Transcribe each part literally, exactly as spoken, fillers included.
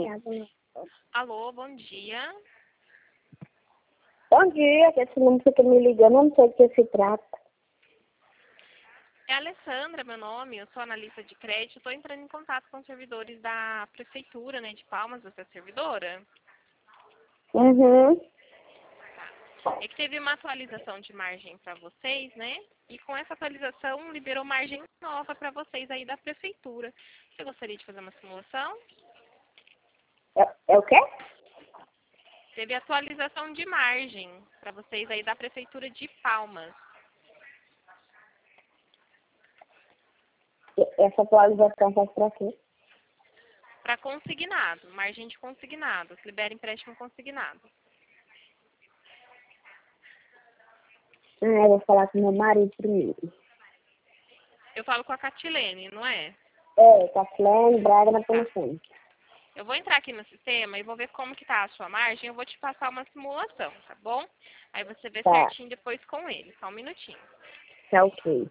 Alô, bom dia. Bom dia, que esse número fica me ligando, eu não sei do que se trata. É a Alessandra, meu nome, eu sou analista de crédito, estou entrando em contato com os servidores da prefeitura, né, de Palmas, você é servidora? Uhum. É que teve uma atualização de margem para vocês, né? E com essa atualização liberou margem nova para vocês aí da prefeitura. Você gostaria de fazer uma simulação? É, é o quê? Teve atualização de margem para vocês aí da prefeitura de Palmas. Essa atualização faz pra quê? Para consignado, margem de consignado. Libera empréstimo consignado. Ah, eu vou falar com meu marido primeiro. Eu falo com a Catilene, não é? É, Catilene Braga na telefone. Eu vou entrar aqui no sistema e vou ver como que tá a sua margem. Eu vou te passar uma simulação, tá bom? Aí você vê Tá, certinho depois com ele. Só um minutinho. tá ok.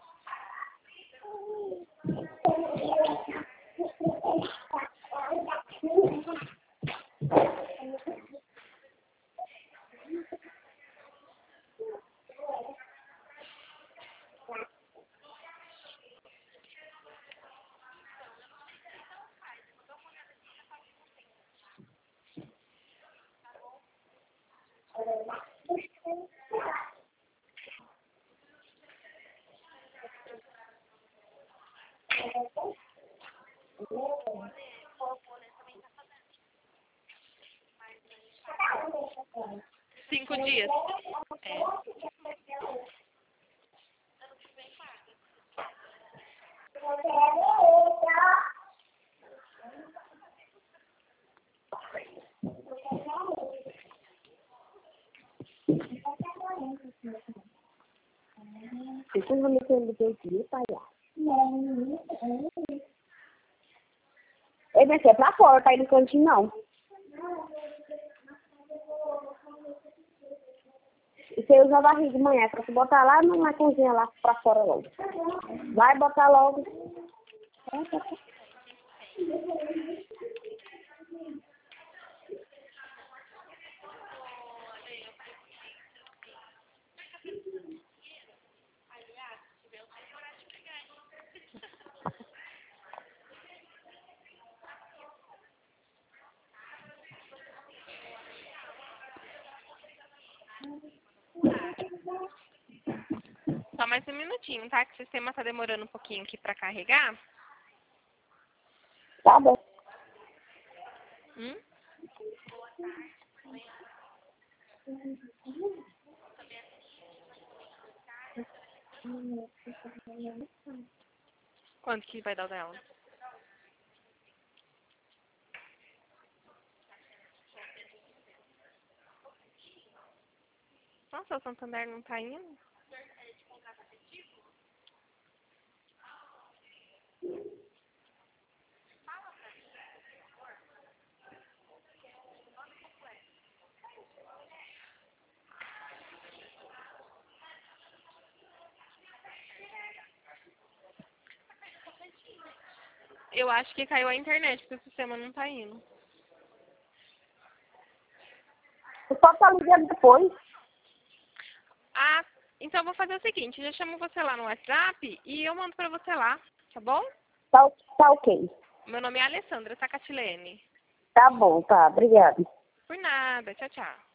Cinco dias. É. Fica um minutinho de aqui, palhaço. Ele vai ser pra fora, tá aí no cantinho não. E você usa a barriga de manhã, pra você botar lá na cozinha, lá pra fora logo. Vai botar logo. Só mais um minutinho, tá? Que o sistema tá demorando um pouquinho aqui pra carregar. Tá bom. Hum? Quanto que vai dar o dela? Nossa, o Santander não tá indo. Eu acho que caiu a internet, porque o sistema não tá indo. Eu só tá ligando depois. Ah, então eu vou fazer o seguinte, eu já chamo você lá no WhatsApp e eu mando pra você lá, tá bom? Tá, tá ok. Meu nome é Alessandra, tá, Catilene? Tá bom, tá. Obrigada. Por nada, tchau, tchau.